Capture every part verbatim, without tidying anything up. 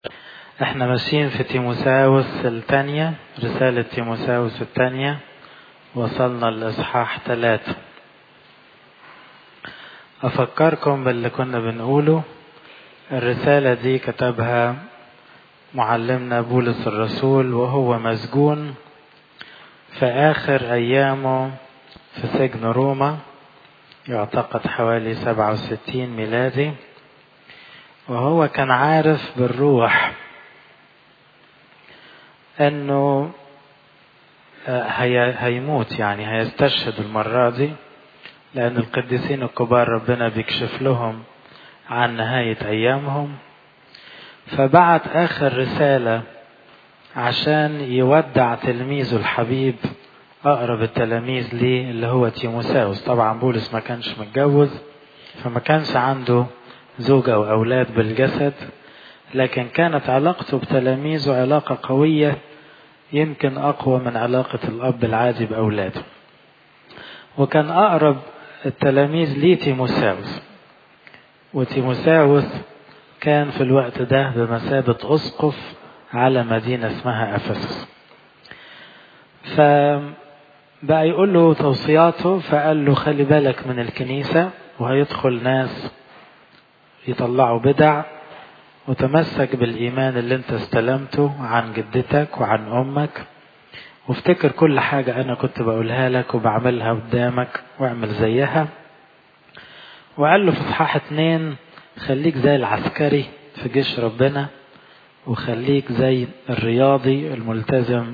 احنا ماشيين في تيموثاوس الثانية، رسالة تيموثاوس الثانية، وصلنا لإصحاح ثلاثة. أفكركم باللي كنا بنقوله. الرسالة دي كتبها معلمنا بولس الرسول وهو مسجون في آخر أيامه في سجن روما، يعتقد حوالي سبعة وستين ميلادي، وهو كان عارف بالروح أنه هيموت، يعني هيستشهد المرة دي، لأن القديسين الكبار ربنا بيكشف لهم عن نهاية أيامهم. فبعت آخر رسالة عشان يودع تلميذه الحبيب، أقرب التلاميذ ليه اللي هو تيموثاوس. طبعا بولس ما كانش متجوز، فما كانش عنده زوجة أو أولاد بالجسد، لكن كانت علاقته بتلاميذه علاقة قوية، يمكن أقوى من علاقة الأب العادي بأولاده. وكان أقرب التلاميذ ليه تيموثاوس، وتيموثاوس كان في الوقت ده بمثابة أسقف على مدينة اسمها أفسس. فبقى يقول له توصياته، فقال له خلي بالك من الكنيسة، وهيدخل ناس يطلعوا بدع، وتمسك بالإيمان اللي انت استلمته عن جدتك وعن أمك، وافتكر كل حاجة أنا كنت بقولها لك وبعملها قدامك واعمل زيها. وقال له في اصحاح اتنين خليك زي العسكري في جيش ربنا، وخليك زي الرياضي الملتزم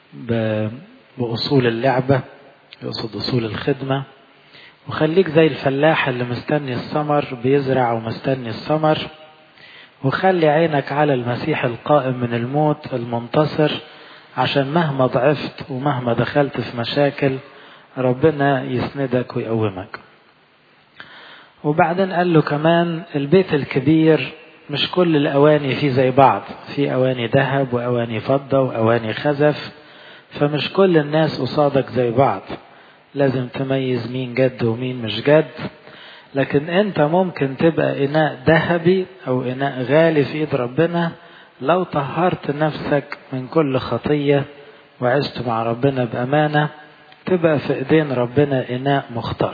بأصول اللعبة، يقصد أصول الخدمة، وخليك زي الفلاح اللي مستني الثمر، بيزرع ومستني الثمر، وخلي عينك على المسيح القائم من الموت المنتصر، عشان مهما ضعفت ومهما دخلت في مشاكل ربنا يسندك ويقومك. وبعدين قال له كمان البيت الكبير مش كل الأواني فيه زي بعض، في أواني ذهب وأواني فضة وأواني خزف، فمش كل الناس قصادك زي بعض، لازم تميز مين جد ومين مش جد. لكن انت ممكن تبقى إناء ذهبي أو إناء غالي في إيد ربنا لو طهرت نفسك من كل خطية وعشت مع ربنا بأمانة، تبقى في إيدين ربنا إناء مختار.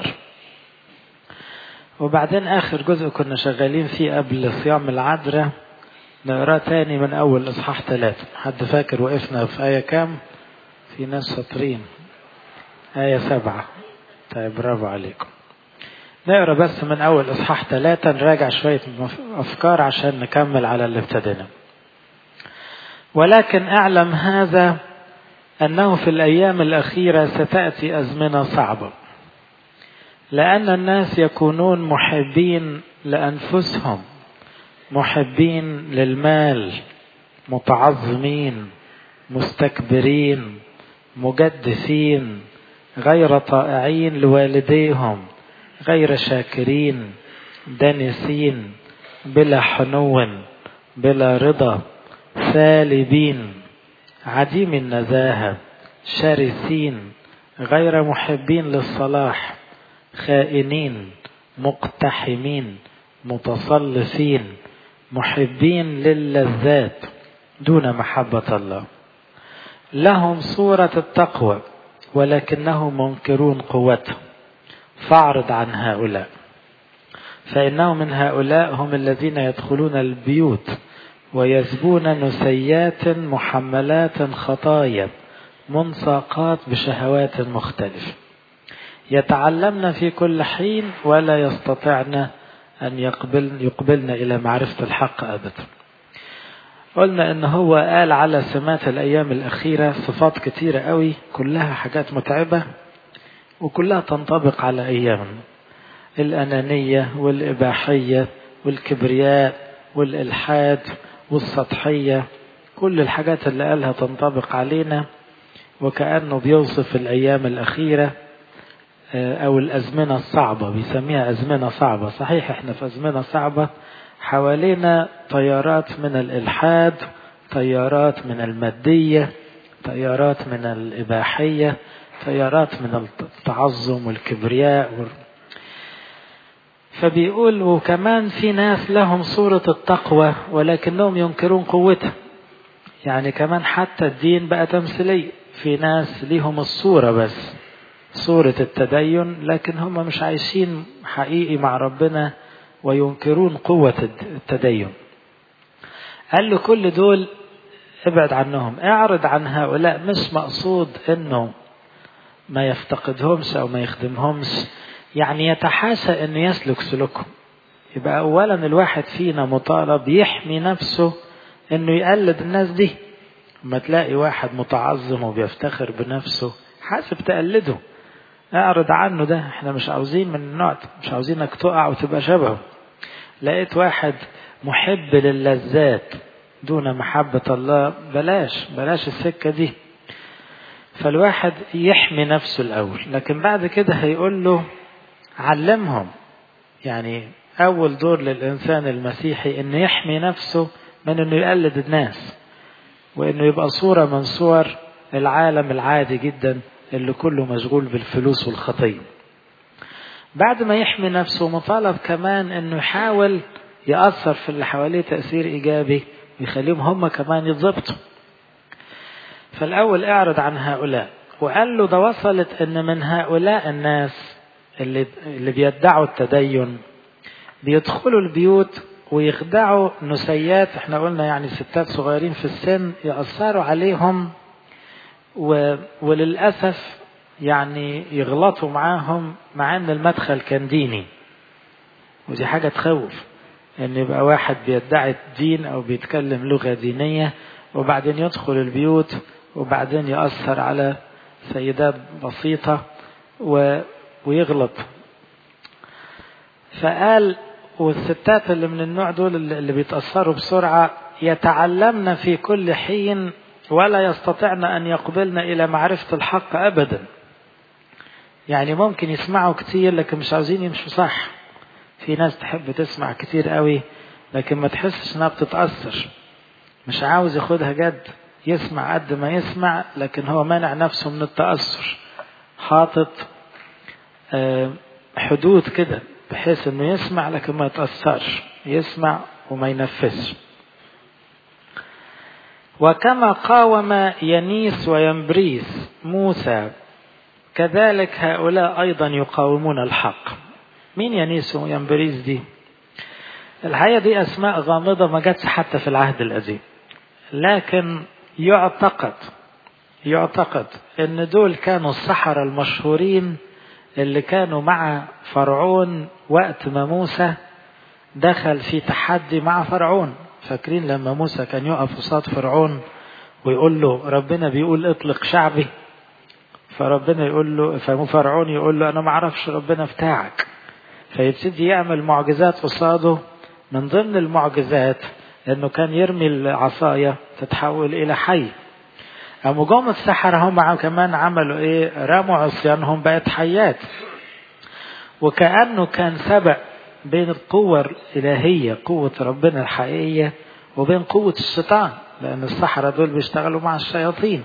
وبعدين آخر جزء كنا شغالين فيه قبل صيام العذراء، نقرأ تاني من أول إصحاح ثلاثة. حد فاكر وقفنا في آية كام؟ في ناس شاطرين. آية سبعة. طيب برافو عليكم. نقرأ بس من أول إصحاح ثلاثة، نراجع شوية أفكار عشان نكمل على اللي ابتدينا. ولكن أعلم هذا أنه في الأيام الأخيرة ستأتي أزمنة صعبة، لأن الناس يكونون محبين لأنفسهم، محبين للمال، متعظمين، مستكبرين، مجدفين، غير طائعين لوالديهم، غير شاكرين، دانسين، بلا حنو، بلا رضا، سالبين، عديم النزاهة، شرسين، غير محبين للصلاح، خائنين، مقتحمين، متصلفين، محبين للذات دون محبة الله. لهم صورة التقوى ولكنهم منكرون قوته، فاعرض عن هؤلاء، فإنهم من هؤلاء هم الذين يدخلون البيوت ويسبون نسيات محملات خطايا منساقات بشهوات مختلفة، يتعلمن في كل حين ولا يستطعن أن يقبلن, يقبلن إلى معرفة الحق أبدا. قلنا إن هو قال على سمات الأيام الأخيرة صفات كتيرة قوي، كلها حاجات متعبة وكلها تنطبق على أيامنا: الأنانية والإباحية والكبرياء والإلحاد والسطحية، كل الحاجات اللي قالها تنطبق علينا، وكأنه بيوصف الأيام الأخيرة أو الأزمنة الصعبة، بيسميها أزمنة صعبة. صحيح إحنا في أزمنة صعبة، حوالينا طيارات من الإلحاد، طيارات من المادية، طيارات من الإباحية، طيارات من التعظم والكبرياء. فبيقول وكمان في ناس لهم صورة التقوى ولكنهم ينكرون قوتها. يعني كمان حتى الدين بقى تمثيلي، في ناس ليهم الصورة بس، صورة التدين، لكن هم مش عايشين حقيقي مع ربنا وينكرون قوة التدين. قال له كل دول ابعد عنهم، اعرض عن هؤلاء. مش مقصود انه ما يفتقدهمش او ما يخدمهمش، يعني يتحاشى انه يسلك سلوكهم. يبقى اولا الواحد فينا مطالب يحمي نفسه انه يقلد الناس دي. لما تلاقي واحد متعظم وبيفتخر بنفسه حاسب تقلده، اعرض عنه. ده احنا مش عاوزين من النوع ده، مش عاوزينك تقع وتبقى شبهه. لقيت واحد محب للذات دون محبة الله، بلاش بلاش السكة دي. فالواحد يحمي نفسه الأول، لكن بعد كده هيقول له علمهم. يعني أول دور للإنسان المسيحي إنه يحمي نفسه من إنه يقلد الناس، وإنه يبقى صورة من صور العالم العادي جدا اللي كله مشغول بالفلوس والخطية. بعد ما يحمي نفسه مطالب كمان إنه يحاول يأثر في اللي حواليه تأثير إيجابي ويخليهم هم كمان يتضبطوا. فالأول اعرض عن هؤلاء. وقال له ده وصلت إن من هؤلاء الناس اللي, اللي بيدعوا التدين بيدخلوا البيوت ويخدعوا نسيات، احنا قلنا يعني ستات صغيرين في السن، يأثروا عليهم و... وللأسف يعني يغلطوا معاهم، مع ان المدخل كان ديني. ودي حاجة تخوف، ان يبقى واحد بيدعي الدين او بيتكلم لغة دينية وبعدين يدخل البيوت وبعدين يأثر على سيدات بسيطة و... ويغلط. فقال والستات اللي من النوع دول اللي بيتأثروا بسرعة يتعلمن في كل حين ولا يستطعن أن يقبلن إلى معرفة الحق أبدا. يعني ممكن يسمعوا كتير لكن مش عاوزين يمشوا صح. في ناس تحب تسمع كتير قوي لكن ما تحسش انها بتتأثر، مش عاوز ياخدها جد، يسمع قد ما يسمع لكن هو مانع نفسه من التأثر، حاطط حدود كده بحيث انه يسمع لكن ما يتأثرش، يسمع وما ينفذش. وكما قاوم ينيس وينبريس موسى كذلك هؤلاء أيضا يقاومون الحق. مين ينيس وينبريس دي؟ الحقيقة دي أسماء غامضة ما جاتش حتى في العهد القديم، لكن يعتقد يعتقد ان دول كانوا السحرة المشهورين اللي كانوا مع فرعون وقت ما موسى دخل في تحدي مع فرعون. فاكرين لما موسى كان يقف قصاد فرعون ويقول له ربنا بيقول اطلق شعبي، فربنا يقول له ففرعون يقول له انا ما اعرفش ربنا بتاعك، فيبتدي يعمل معجزات قصاده. من ضمن المعجزات انه كان يرمي العصاية تتحول الى حي. قاموا جم السحرة هم كمان عملوا ايه؟ رموا عصيانهم بقت حيات. وكأنه كان سبق بين القوة الإلهية قوة ربنا الحقيقية وبين قوة الشيطان، لأن السحرة دول بيشتغلوا مع الشياطين.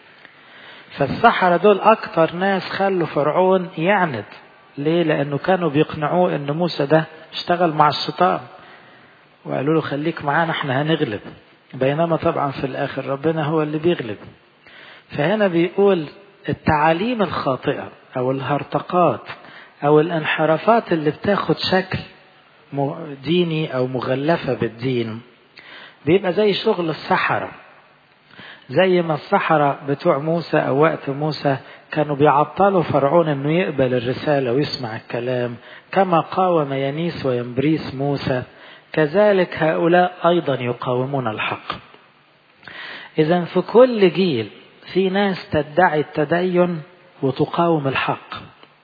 فالسحرة دول أكتر ناس خلوا فرعون يعند. ليه؟ لأنه كانوا بيقنعوه أن موسى ده اشتغل مع الشيطان، وقالوا له خليك معانا احنا هنغلب، بينما طبعا في الآخر ربنا هو اللي بيغلب. فهنا بيقول التعاليم الخاطئة أو الهرطقات أو الانحرافات اللي بتاخد شكل ديني أو مغلفة بالدين بيبقى زي شغل السحرة. زي ما السحرة بتوع موسى أو وقت موسى كانوا بيعطلوا فرعون أنه يقبل الرسالة ويسمع الكلام، كما قاوم ينيس وينبريس موسى كذلك هؤلاء أيضا يقاومون الحق. إذن في كل جيل في ناس تدعي التدين وتقاوم الحق.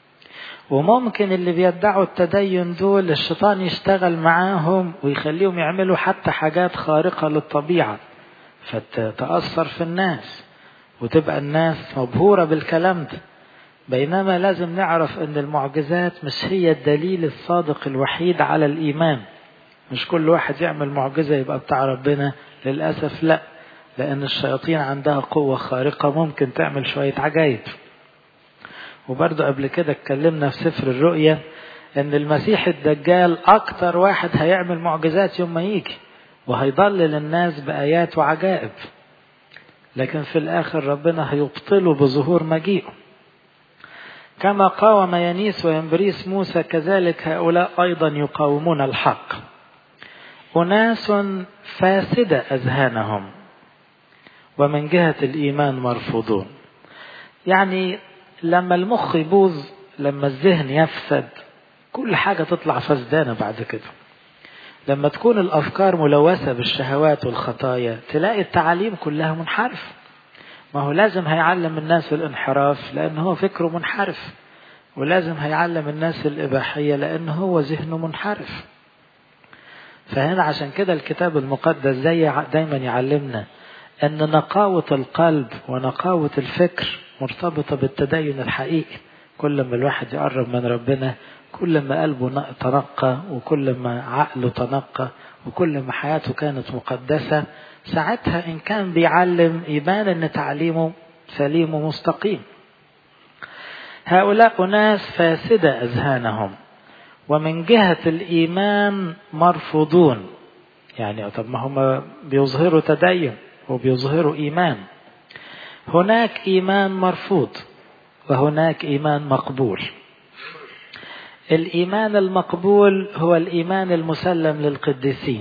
وممكن اللي بيدعوا التدين دول الشيطان يشتغل معاهم ويخليهم يعملوا حتى حاجات خارقة للطبيعة فتتأثر في الناس وتبقى الناس مبهورة بالكلام ده. بينما لازم نعرف ان المعجزات مش هي الدليل الصادق الوحيد على الإيمان. مش كل واحد يعمل معجزة يبقى بتاع ربنا، للأسف لا، لأن الشياطين عندها قوة خارقة ممكن تعمل شوية عجائب. وبرضه قبل كده اتكلمنا في سفر الرؤيا ان المسيح الدجال اكتر واحد هيعمل معجزات يوم ما يجي، وهيضلل الناس بآيات وعجائب، لكن في الاخر ربنا هيبطله بظهور مجيئه. كما قاوم ينيس وينبريس موسى كذلك هؤلاء ايضا يقاومون الحق. أناس فاسدة أذهانهم ومن جهة الإيمان مرفوضون. يعني لما المخ يبوظ، لما الذهن يفسد، كل حاجة تطلع فسدانة بعد كده. لما تكون الأفكار ملوثة بالشهوات والخطايا تلاقي التعاليم كلها منحرف. ما هو لازم هيعلم الناس الانحراف لأنه هو فكره منحرف، ولازم هيعلم الناس الإباحية لأنه هو ذهنه منحرف. فهنا عشان كده الكتاب المقدس زي دايما يعلمنا أن نقاوة القلب ونقاوة الفكر مرتبطة بالتدين الحقيقي. كل ما الواحد يقرب من ربنا كل ما قلبه تنقى، وكل ما عقله تنقى، وكل ما حياته كانت مقدسة، ساعتها إن كان بيعلم يبان أن تعليمه سليم ومستقيم. هؤلاء ناس فاسدة أذهانهم ومن جهة الإيمان مرفوضون. يعني طب ما هم بيظهروا تدين وبيظهروا إيمان. هناك إيمان مرفوض وهناك إيمان مقبول. الإيمان المقبول هو الإيمان المسلم للقديسين،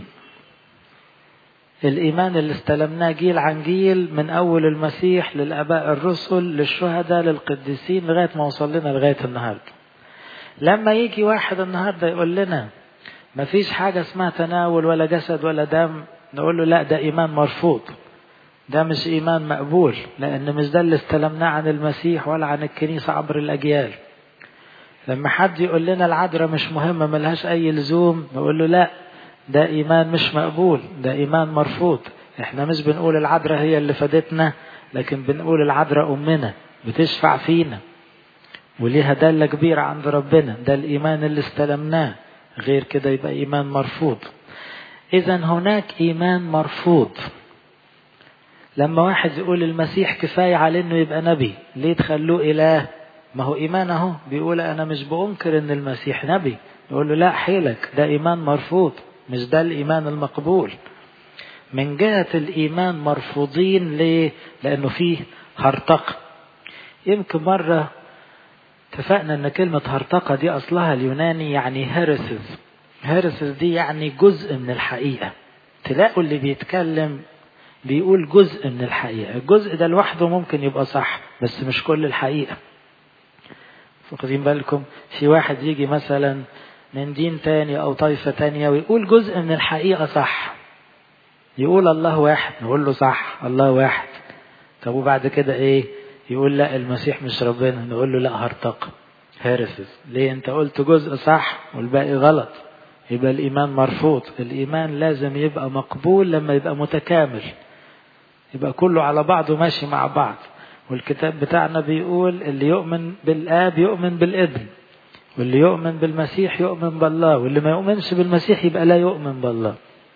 الإيمان اللي استلمناه جيل عن جيل من أول المسيح للآباء الرسل للشهداء للقديسين لغاية ما وصل لنا لغاية النهاردة. لما يجي واحد النهاردة يقول لنا ما فيش حاجة اسمها تناول ولا جسد ولا دم، نقول له لا، ده إيمان مرفوض، ده مش إيمان مقبول، لأن مش ده اللي استلمناه عن المسيح ولا عن الكنيسة عبر الأجيال. لما حد يقول لنا العذراء مش مهمة ملهاش أي لزوم، نقول له لا، ده إيمان مش مقبول، ده إيمان مرفوض. احنا مش بنقول العذراء هي اللي فادتنا، لكن بنقول العذراء أمنا بتشفع فينا وليها دالة كبيرة عند ربنا، ده الإيمان اللي استلمناه. غير كده يبقى إيمان مرفوض. إذن هناك إيمان مرفوض. لما واحد يقول المسيح كفاية على إنه يبقى نبي، ليه تخلوه إله؟ ما هو إيمانه بيقول أنا مش بأنكر إن المسيح نبي، يقول له لا حيلك، ده إيمان مرفوض، مش ده الإيمان المقبول. من جهة الإيمان مرفوضين. ليه؟ لأنه فيه هرطقة. يمكن مرة اتفقنا ان كلمة هرطقة دي اصلها اليوناني يعني هيرسز. هيرسز دي يعني جزء من الحقيقة. تلاقوا اللي بيتكلم بيقول جزء من الحقيقة. الجزء ده لوحده ممكن يبقى صح بس مش كل الحقيقة. فاخدين بالكم؟ في واحد يجي مثلا من دين تاني او طائفة تانية ويقول جزء من الحقيقة صح، يقول الله واحد، نقول له صح الله واحد. طب وبعد كده ايه؟ يقول لا المسيح مش ربنا، نقول له لا هرطقة هيرسز. ليه؟ انت قلت جزء صح والباقي غلط، يبقى الإيمان مرفوض. الإيمان لازم يبقى مقبول لما يبقى متكامل، يبقى كله على بعضه ماشي مع بعض. والكتاب بتاعنا بيقول اللي يؤمن بالآب يؤمن بالابن، واللي يؤمن بالمسيح يؤمن بالله، واللي ما يؤمنش بالمسيح يبقى لا يؤمن بالله.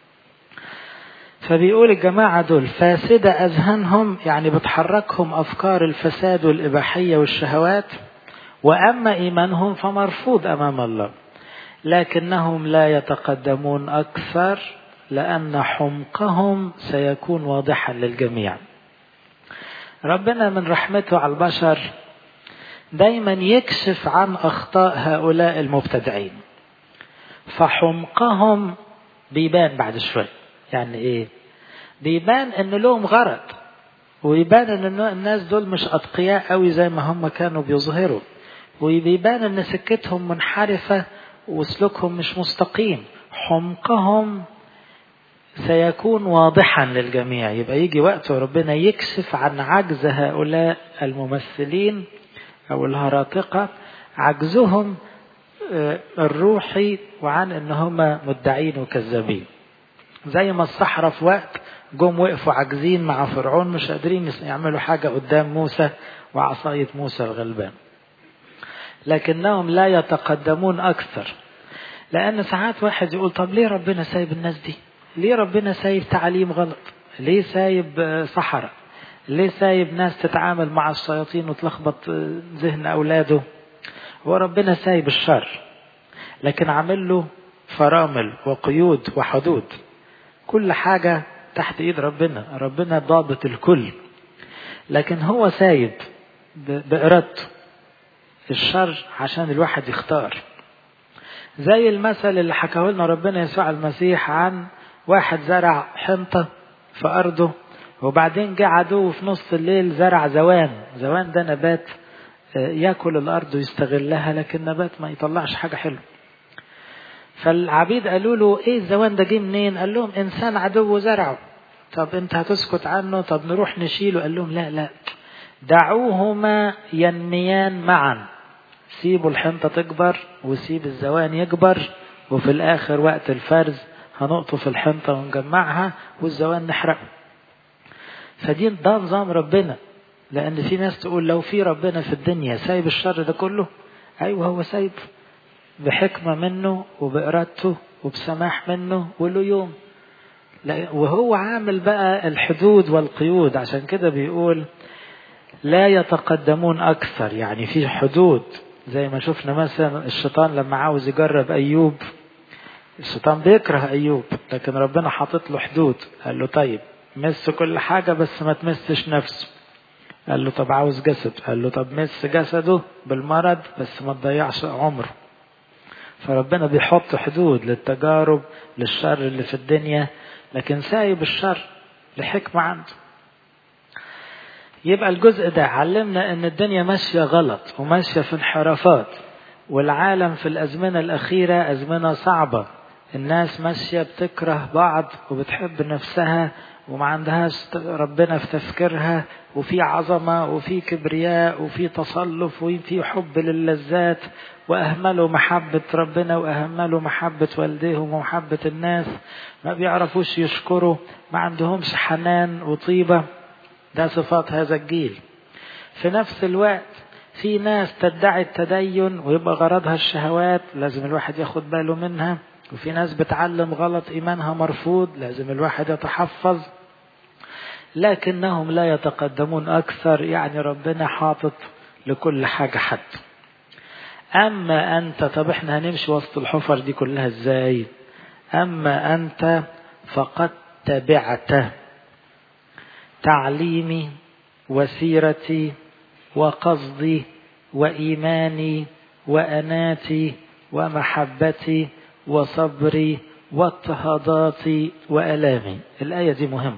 فبيقول الجماعة دول فاسدة أذهانهم، يعني بتحركهم أفكار الفساد والإباحية والشهوات، وأما إيمانهم فمرفوض أمام الله، لكنهم لا يتقدمون أكثر لأن حمقهم سيكون واضحا للجميع. ربنا من رحمته على البشر دايما يكشف عن أخطاء هؤلاء المبتدعين، فحمقهم بيبان بعد شوي. يعني ايه؟ بيبان ان لهم غرض، ويبان ان الناس دول مش اتقياء قوي زي ما هم كانوا بيظهروا، وبيبان ان سكتهم منحرفة وسلوكهم مش مستقيم. حمقهم سيكون واضحا للجميع. يبقى يجي وقت ربنا يكشف عن عجز هؤلاء الممثلين او الهراطقة، عجزهم الروحي، وعن ان هم مدعين وكذابين. زي ما الصحراء في وقت جم وقفوا عاجزين مع فرعون، مش قادرين يعملوا حاجة قدام موسى وعصاية موسى الغلبان، لكنهم لا يتقدمون أكثر. لأن ساعات واحد يقول طب ليه ربنا سايب الناس دي؟ ليه ربنا سايب تعليم غلط؟ ليه سايب صحراء؟ ليه سايب ناس تتعامل مع الشياطين وتلخبط ذهن أولاده؟ وربنا سايب الشر. لكن عامل له فرامل وقيود وحدود. كل حاجة تحت ايد ربنا، ربنا ضابط الكل، لكن هو سايب بإرادته الشر عشان الواحد يختار. زي المثل اللي حكاه لنا ربنا يسوع المسيح عن واحد زرع حنطة في أرضه، وبعدين جه عدو في نص الليل زرع زوان. زوان ده نبات يأكل الأرض ويستغلها، لكن نبات ما يطلعش حاجة حلوة. فالعبيد قالوا له ايه الزوان ده جه منين؟ قال لهم انسان عدو زرعه. طب انت هتسكت عنه؟ طب نروح نشيله. قال لهم لا لا، دعوهما ينميان معا. سيبوا الحنطة تكبر وسيب الزوان يكبر، وفي الاخر وقت الفرز هنقطف الحنطة ونجمعها والزوان نحرقه. فدي ده نظام ربنا. لان في ناس تقول لو في ربنا في الدنيا سايب الشر ده كله. ايوه هو سايب بحكمة منه وبإرادته وبسماح منه وله يوم، وهو عامل بقى الحدود والقيود. عشان كده بيقول لا يتقدمون أكثر، يعني في حدود. زي ما شفنا مثلا الشيطان لما عاوز يجرب أيوب، الشيطان بيكره أيوب لكن ربنا حاطط له حدود. قال له طيب مس كل حاجة بس ما تمسش نفسه. قال له طب عاوز جسد. قال له طب مس جسده بالمرض بس ما تضيعش عمره. فربنا بيحط حدود للتجارب للشر اللي في الدنيا، لكن سايب الشر لحكمة عنده. يبقى الجزء ده علمنا ان الدنيا ماشية غلط وماشية في انحرافات، والعالم في الازمنة الاخيرة ازمنة صعبة. الناس ماشية بتكره بعض وبتحب نفسها وما عندهاش ربنا في تفكيرها، وفي عظمة وفي كبرياء وفي تصلف وفي حب للذات، وأهملوا محبة ربنا وأهملوا محبة والديهم ومحبة الناس. ما بيعرفوش يشكروا، ما عندهمش حنان وطيبة. ده صفات هذا الجيل. في نفس الوقت في ناس تدعي التدين ويبقى غرضها الشهوات، لازم الواحد ياخد باله منها. وفي ناس بتعلم غلط إيمانها مرفوض، لازم الواحد يتحفظ. لكنهم لا يتقدمون أكثر، يعني ربنا حاطط لكل حاجة حد. أما أنت، طب إحنا هنمشي وسط الحفر دي كلها إزاي؟ أما أنت فقد تبعت تعليمي وسيرتي وقصدي وإيماني وأناتي ومحبتي وصبري واضطهاداتي وألامي. الآية دي مهمة.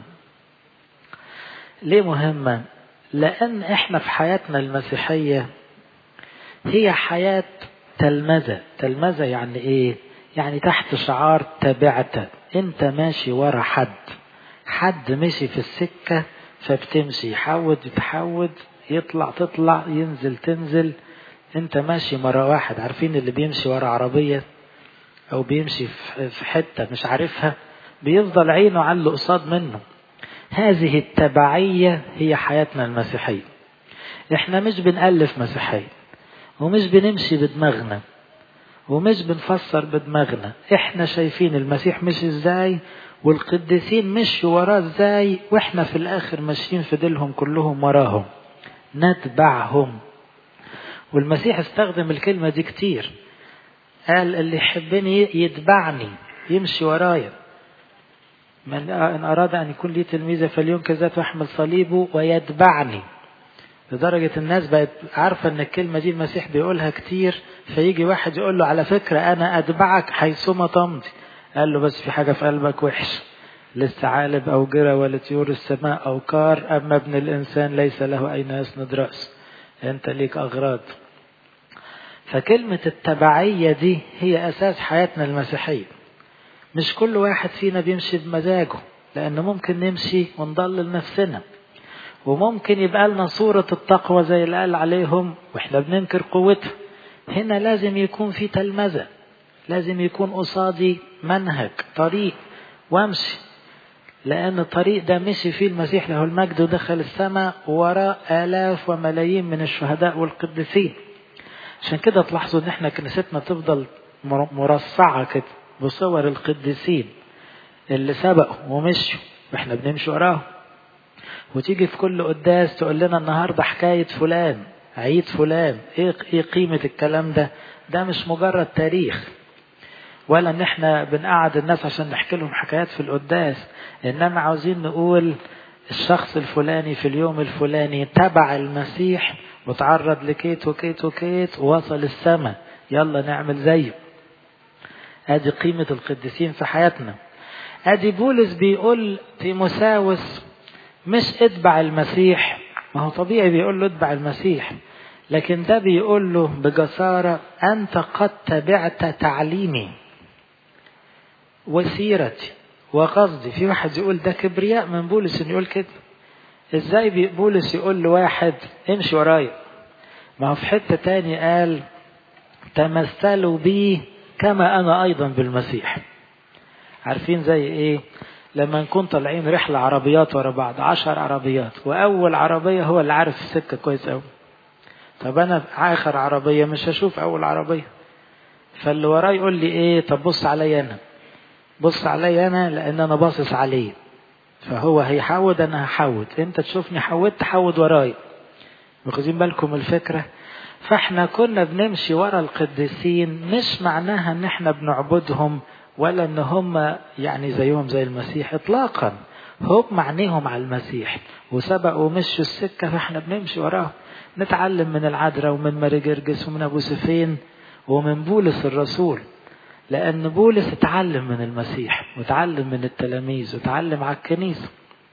ليه مهمة؟ لأن إحنا في حياتنا المسيحية هي حياة تلمذة. تلمذة يعني إيه؟ يعني تحت شعار تبعت. أنت ماشي ورا حد، حد مشي في السكة فبتمشي، يحود يتحود، يطلع تطلع، ينزل تنزل. أنت ماشي ورا واحد. عارفين اللي بيمشي ورا عربية أو بيمشي في حتة مش عارفها، بيفضل عينه على اللي قصاد منه. هذه التبعية هي حياتنا المسيحية. احنا مش بنألف مسيحية، ومش بنمشي بدماغنا، ومش بنفسر بدماغنا. احنا شايفين المسيح مشي ازاي والقديسين مشوا وراه ازاي، واحنا في الاخر ماشيين في ديلهم كلهم وراهم، نتبعهم. والمسيح استخدم الكلمة دي كتير. قال اللي يحبني يتبعني، يمشي ورايا. من إن أراد أن يكون لي تلميذة فلينكر ذاته ويحمل صليبه ويتبعني. لدرجة الناس بقت عارفة أن الكلمة دي المسيح بيقولها كتير، فيجي واحد يقول له على فكرة أنا أتبعك حيثما تمضي. قال له بس في حاجة في قلبك وحش، للثعالب أو جرى ولطيور السماء أو كار، أما ابن الإنسان ليس له أين يسند رأسه. أنت ليك أغراض. فكلمة التبعية دي هي أساس حياتنا المسيحية. مش كل واحد فينا بيمشي بمزاجه، لأن ممكن نمشي ونضلل نفسنا، وممكن يبقى لنا صورة التقوى زي اللي قال عليهم وإحنا بننكر قوتها. هنا لازم يكون في تلمذة، لازم يكون قصادي منهج طريق وامشي، لأن الطريق ده مشي فيه المسيح له المجد ودخل السماء وراء آلاف وملايين من الشهداء والقديسين. عشان كده تلاحظوا ان احنا كنيستنا تفضل مرصعة كده بصور القديسين اللي سبقوا ومشوا واحنا بنمشي وراهم. وتيجي في كل قداس تقول لنا النهاردة حكاية فلان، عيد فلان. ايه ايه قيمة الكلام ده؟ ده مش مجرد تاريخ، ولا ان احنا بنقعد الناس عشان نحكي لهم حكايات في القداس، انما عاوزين نقول الشخص الفلاني في اليوم الفلاني تبع المسيح وتعرض لكيت وكيت وكيت ووصل السماء، يلا نعمل زيه. ادي قيمة القديسين في حياتنا. ادي بولس بيقول تيموساوس مش اتبع المسيح، ما هو طبيعي بيقول له اتبع المسيح، لكن ده بيقول له بجسارة أنت قد تبعت تعليمي وسيرتي وقصدي. في واحد يقول ده كبرياء من بولس إنه يقول كده. إزاي بولس يقول لواحد امشي ورايا؟ ما هو في حتة تاني قال تمثلوا بي كما أنا أيضا بالمسيح. عارفين زي إيه؟ لما نكون طالعين رحلة عربيات ورا بعض، عشر عربيات، وأول عربية هو اللي عارف السكة كويس أوي. طب أنا في آخر عربية مش هشوف أول عربية، فاللي وراي يقول لي إيه؟ طب بص علي أنا، بص علي أنا لأن أنا باصص عليه، فهو هيحود أنا هحود، أنت تشوفني حودت حود وراي. واخدين بالكم الفكرة؟ فاحنا كنا بنمشي ورا القديسين مش معناها ان احنا بنعبدهم ولا ان هم يعني زيهم زي المسيح اطلاقا، هم معنيهم على المسيح وسبقوا ومشوا السكة، فاحنا بنمشي وراهم، نتعلم من العذراء ومن ماري جرجس ومن ابو سفين ومن بولس الرسول، لان بولس اتعلم من المسيح وتعلم من التلاميذ وتعلم على الكنيسة.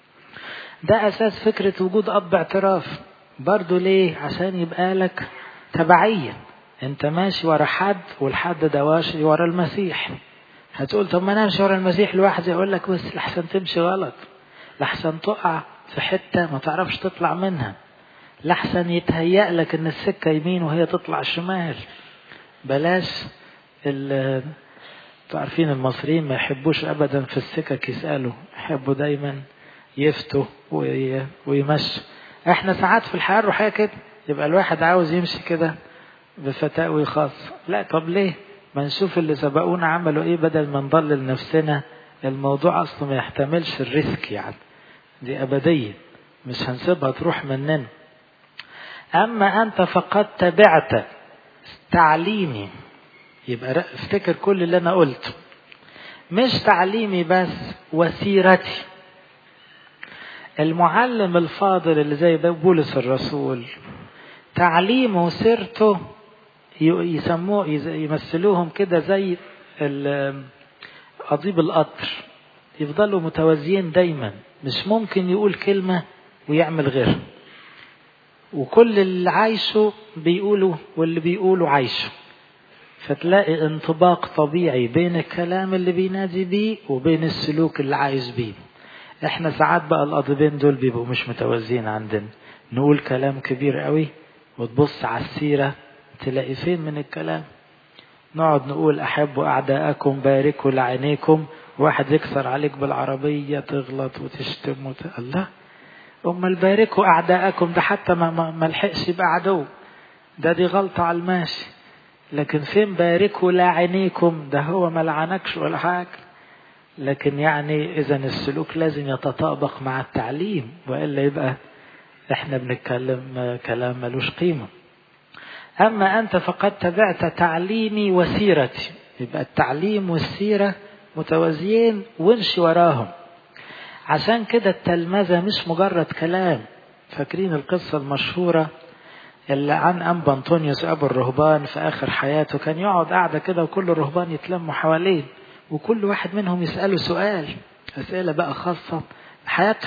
ده اساس فكرة وجود اب اعتراف برضو. ليه؟ عشان يبقى لك تبعية، انت ماشي ورا حد والحد ده ماشي ورا المسيح. هتقول طب ما انا امشي ورا المسيح لوحدي، اقول لك بس لحسن تمشي غلط، لحسن تقع في حتة ما تعرفش تطلع منها، لحسن يتهيأ لك ان السكة يمين وهي تطلع شمال. بلاش ال تعرفين المصريين ما يحبوش ابدا في السكك يسألوا، يحبوا دايما يفتوا ويمشوا. احنا ساعات في الحياة الروحية كده، يبقى الواحد عاوز يمشي كده بفتاوي خاص. لا، طب ليه ما نشوف اللي سبقونا عملوا ايه بدل ما نضلل نفسنا؟ الموضوع اصلا ما يحتملش الريسك، يعني دي ابدية مش هنسيبها تروح مننا. اما انت فقد تبعت تعليمي، يبقى افتكر كل اللي انا قلته، مش تعليمي بس، وسيرتي. المعلم الفاضل اللي زي بولس الرسول تعليمه وسيرته يسموه يمثلوهم كده زي قضيب القطر، يفضلوا متوازيين دايما، مش ممكن يقول كلمة ويعمل غيرها، وكل اللي عايشه بيقوله واللي بيقوله عايشه، فتلاقي انطباق طبيعي بين الكلام اللي بينادي بيه وبين السلوك اللي عايش بيه. احنا ساعات بقى القضيبين دول بيبقوا مش متوازيين عندنا، نقول كلام كبير قوي وتبص على السيرة تلاقي فين من الكلام. نقعد نقول أحبوا أعداءكم باركوا لعينيكم، واحد يكسر عليك بالعربية تغلط وتشتم وت... الله، أما الباركوا أعداءكم ده حتى ما ملحقش يبقى عدو، ده دي غلطة على الماشي. لكن فين باركوا لعينيكم؟ ده هو ما لعنكش ولا حاجة. لكن يعني إذا السلوك لازم يتطابق مع التعليم، وإلا يبقى احنا بنتكلم كلام ملوش قيمة. أما أنت فقد تبعت تعليمي وسيرتي، يبقى التعليم والسيرة متوازيين وامشي وراهم. عشان كده التلمذة مش مجرد كلام. فاكرين القصة المشهورة اللي عن أنبا أنطونيوس أبو الرهبان في آخر حياته؟ كان يقعد قاعدة كده وكل الرهبان يتلموا حواليه، وكل واحد منهم يسأله سؤال، أسئلة بقى خاصة بحياته.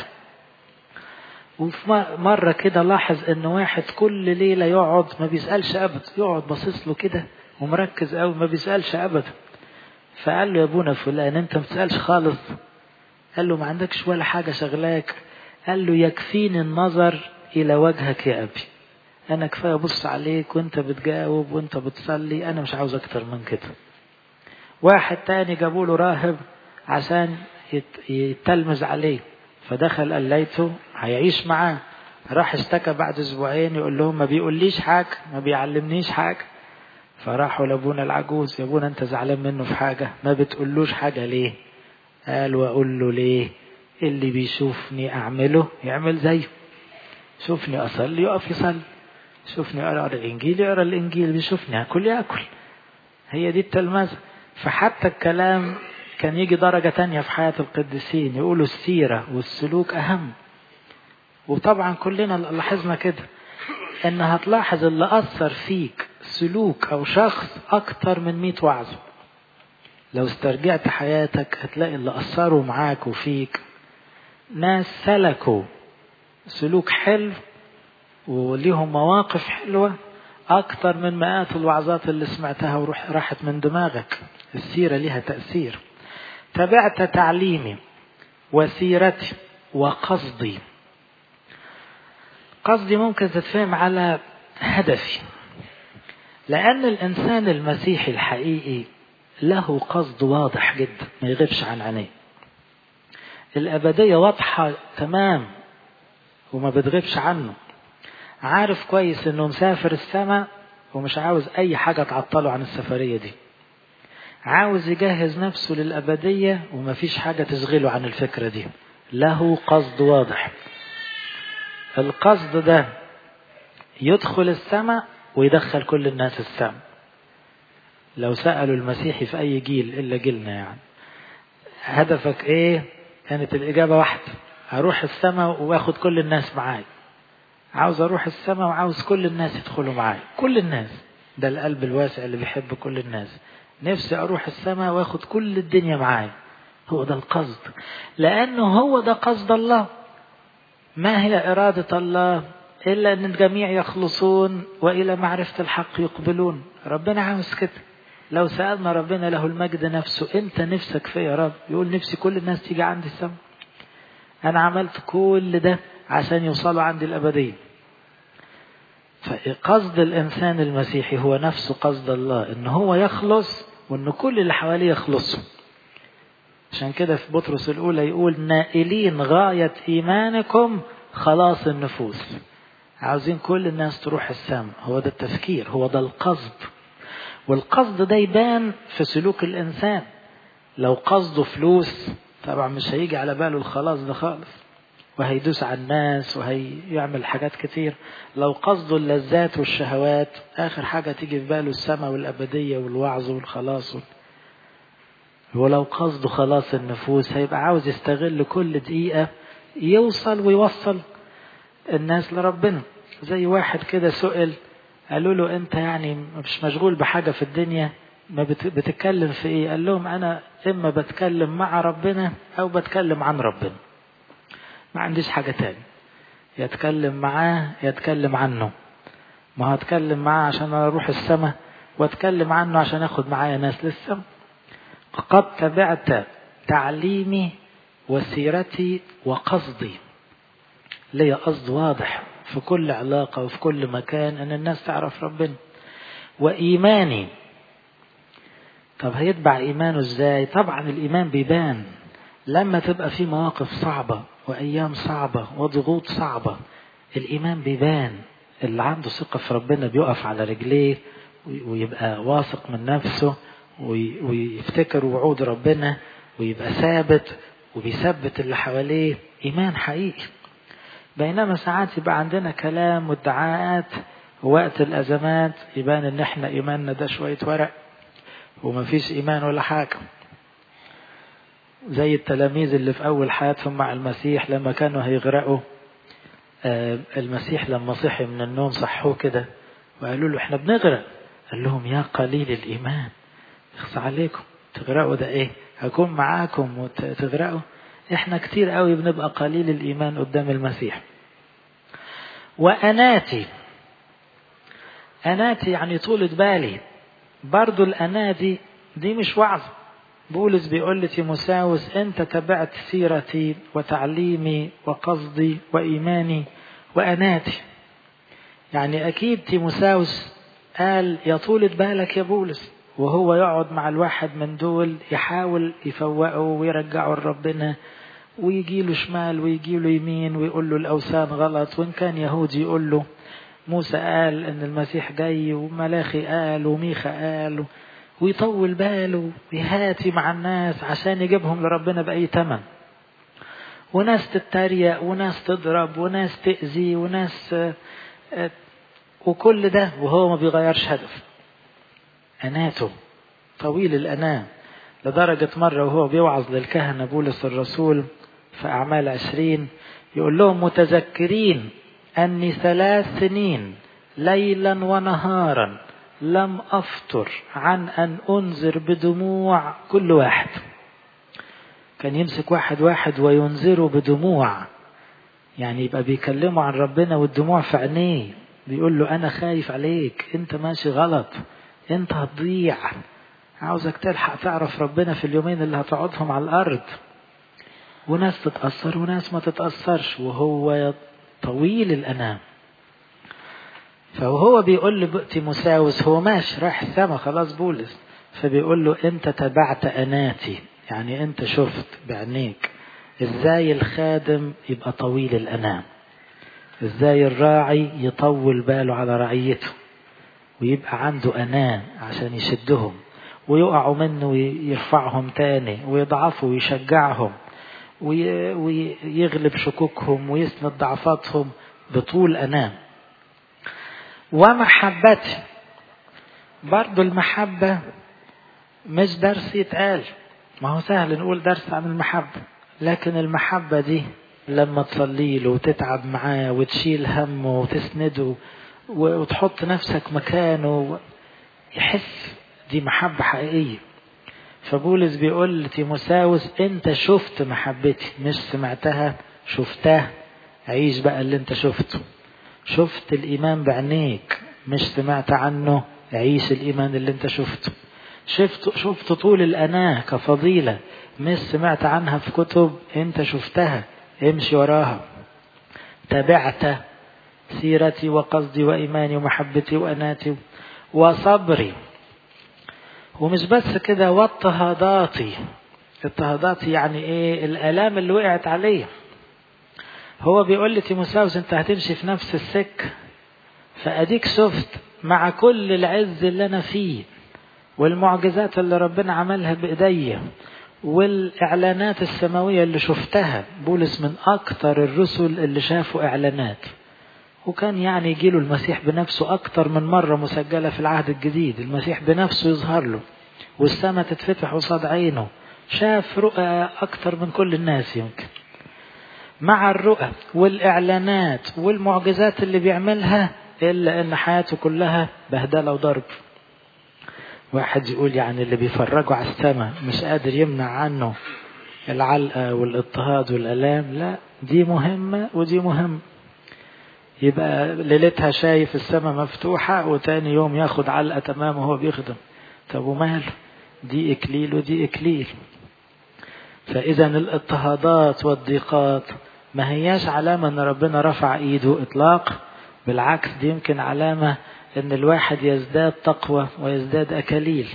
وفي مرة كده لاحظ ان واحد كل ليلة يقعد ما بيسألش ابدا، يقعد باصص له كده ومركز قوي ما بيسألش ابدا. فقال له يا ابونا فلان انت ما بتسألش خالص؟ قال له ما عندكش ولا حاجة شغلاك؟ قال له يكفيني النظر الى وجهك يا ابي، انا كفاية بص عليك وانت بتجاوب وانت بتصلي، انا مش عاوز اكتر من كده. واحد تاني جابوا له راهب عشان يتلمذ عليه، فدخل قال ليته هيعيش معاه، راح اشتكى بعد اسبوعين يقول لهم ما بيقوليش حاجة ما بيعلمنيش حاجة. فراحوا لابونا العجوز، يا ابونا انت زعلان منه في حاجة؟ ما بتقولوش حاجة ليه؟ قال واقول له ليه؟ اللي بيشوفني اعمله يعمل زيه، شوفني اصلي يقف يصلي، شوفني اقرا الانجيل يقرا الانجيل، بيشوفني اكل ياكل. هي دي التلمذة. فحتى الكلام كان يجي درجة تانية في حياة القديسين، يقولوا السيرة والسلوك أهم. وطبعا كلنا لاحظنا كده، ان هتلاحظ اللي أثر فيك سلوك أو شخص أكتر من مئة وعظة. لو استرجعت حياتك هتلاقي اللي أثروا معاك وفيك ناس سلكوا سلوك حلو وليهم مواقف حلوة أكتر من مئات الوعظات اللي سمعتها وراحت من دماغك. السيرة لها تأثير. تبعت تعليمي وسيرتي وقصدي. قصدي ممكن تتفهم على هدفي، لأن الإنسان المسيحي الحقيقي له قصد واضح جدا ما يغيبش عن عينيه. الأبدية واضحة تمام وما بتغيبش عنه. عارف كويس انه مسافر السماء ومش عاوز اي حاجة تعطله عن السفرية دي. عاوز يجهز نفسه للأبدية ومفيش حاجة تشغله عن الفكرة دي. له قصد واضح. القصد ده يدخل السماء ويدخل كل الناس السماء. لو سألوا المسيحي في أي جيل إلا جيلنا يعني هدفك إيه؟ كانت الإجابة واحدة، هروح السماء واخد كل الناس معاي. عاوز أروح السماء وعاوز كل الناس يدخلوا معاي. كل الناس، ده القلب الواسع اللي بيحب كل الناس. نفسي أروح السماء واخد كل الدنيا معاي. هو ده القصد، لأنه هو ده قصد الله. ما هي إرادة الله إلا أن الجميع يخلصون وإلى معرفة الحق يقبلون. ربنا عاوز كده. لو سألنا ربنا له المجد نفسه أنت نفسك فيه يا رب، يقول نفسي كل الناس تيجي عندي السماء. أنا عملت كل ده عشان يوصلوا عندي الأبدية. فقصد الإنسان المسيحي هو نفس قصد الله، إن هو يخلص وإن كل اللي حواليه يخلصوا. عشان كده في بطرس الأولى يقول نائلين غاية إيمانكم خلاص النفوس. عاوزين كل الناس تروح السماء. هو ده التفكير، هو ده القصد. والقصد ده يبان في سلوك الإنسان. لو قصده فلوس طبعا مش هيجي على باله الخلاص ده خالص، وهيدوس على الناس وهيعمل حاجات كتير. لو قصده اللذات والشهوات آخر حاجة تيجي في باله السماء والأبدية والوعظ والخلاص. ولو قصده خلاص النفوس هيبقى عاوز يستغل كل دقيقة يوصل ويوصل الناس لربنا. زي واحد كده سئل، قالوا له أنت يعني مش مشغول بحاجة في الدنيا، ما بتتكلم في إيه؟ قال لهم أنا إما بتكلم مع ربنا أو بتكلم عن ربنا، ما عنديش حاجة تاني. يتكلم معاه يتكلم عنه. ما هتكلم معاه عشان أروح السماء واتكلم عنه عشان أخد معايا ناس للسماء. قد تبعت تعليمي وسيرتي وقصدي. لي قصد واضح في كل علاقة وفي كل مكان أن الناس تعرف ربنا. وإيماني. طب هيتبع إيمانه إزاي؟ طبعا الإيمان بيبان لما تبقى في مواقف صعبة وأيام صعبة وضغوط صعبة. الإيمان بيبان. اللي عنده ثقة في ربنا بيقف على رجليه ويبقى واثق من نفسه ويفتكر وعود ربنا ويبقى ثابت وبيثبت اللي حواليه. إيمان حقيقي. بينما ساعات يبقى عندنا كلام وادعاءات، ووقت الأزمات يبان إن إحنا إيماننا ده شوية ورق ومفيش إيمان ولا حاجة. زي التلاميذ اللي في أول حياتهم مع المسيح لما كانوا هيغرقوا، المسيح لما صحي من النوم صحوه كده وقالوا له إحنا بنغرق. قال لهم يا قليل الإيمان، اخص عليكم تغرقوا ده إيه؟ هكون معاكم وتغرقوا؟ إحنا كتير قوي بنبقى قليل الإيمان قدام المسيح. وأناتي. أناتي يعني طولة بالي. برضو الأنا دي دي مش وعظ. بولس بيقول لتيموثاوس أنت تبعت سيرتي وتعليمي وقصدي وإيماني وأناتي. يعني أكيد تيموثاوس قال يا طولة بالك يا بولس، وهو يقعد مع الواحد من دول يحاول يفوقه ويرجعه لربنا، ويجي له شمال ويجي له يمين ويقول له الأوثان غلط. وإن كان يهودي يقول له موسى قال إن المسيح جاي وملاخي قال وميخا قال، ويطول باله ويهاتي مع الناس عشان يجيبهم لربنا بأي تمن. وناس تتريق وناس تضرب وناس تأذي وناس، وكل ده وهو ما بيغيرش هدف. أناته طويل الأنام، لدرجة مرة وهو بيوعظ للكهنة بولس الرسول في أعمال عشرين يقول لهم متذكرين أني ثلاث سنين ليلا ونهارا لم أفطر عن أن أنذر بدموع كل واحد. كان يمسك واحد واحد وينذره بدموع، يعني يبقى بيكلمه عن ربنا والدموع في عينيه، بيقول له أنا خايف عليك، أنت ماشي غلط، أنت هتضيع، عاوزك تلحق تعرف ربنا في اليومين اللي هتقعدهم على الأرض. وناس تتأثر وناس ما تتأثرش، وهو طويل الأنام. فهو بيقول لتيموثاوس، هو ماشي رايح السما خلاص بولس، فبيقول له أنت تبعت أناتي، يعني أنت شفت بعينيك إزاي الخادم يبقى طويل الأنام، إزاي الراعي يطول باله على رعيته ويبقى عنده أنام عشان يشدهم، ويقعوا منه ويرفعهم تاني، ويضعفوا ويشجعهم، ويغلب شكوكهم ويسند ضعفاتهم بطول أنام. ومحبتي، برضو المحبة مش درس يتقال، ما هو سهل نقول درس عن المحبة، لكن المحبة دي لما تصلي له وتتعب معاه وتشيل همه وتسنده وتحط نفسك مكانه يحس، دي محبة حقيقية. فبولس بيقول لتيموثاوس انت شفت محبتي، مش سمعتها، شفتها، عيش بقى اللي انت شفته. شفت الإيمان بعينيك مش سمعت عنه، عيش الإيمان اللي انت شفته. شفت شفت طول الأناة كفضيلة مش سمعت عنها في كتب، انت شفتها، امشي وراها. تابعت سيرتي وقصدي وإيماني ومحبتي وأناتي وصبري. ومش بس كده، واضطهاداتي. اضطهاداتي يعني ايه؟ الآلام اللي وقعت عليه. هو بيقول لي تيموثاوس انت هتمشي في نفس السكة، فأديك شفت مع كل العز اللي أنا فيه والمعجزات اللي ربنا عملها بإيديا والإعلانات السماوية اللي شفتها. بولس من أكتر الرسل اللي شافوا إعلانات، وكان يعني يجيله المسيح بنفسه أكتر من مرة مسجلة في العهد الجديد، المسيح بنفسه يظهر له والسماء تتفتح قصاد عينه، شاف رؤى أكتر من كل الناس يمكن. مع الرؤى والإعلانات والمعجزات اللي بيعملها، إلا أن حياته كلها بهدلة وضرب. واحد يقول يعني اللي بيفرجوا على السماء مش قادر يمنع عنه العلقة والاضطهاد والألام. لا، دي مهمة ودي مهمة. يبقى ليلتها شايف السماء مفتوحة وتاني يوم ياخد علقة تمام وهو بيخدم. طب وماله؟ دي إكليل ودي إكليل. فإذا الاضطهادات والضيقات ما هياش علامة أن ربنا رفع إيده إطلاق، بالعكس دي يمكن علامة أن الواحد يزداد تقوى ويزداد أكاليل.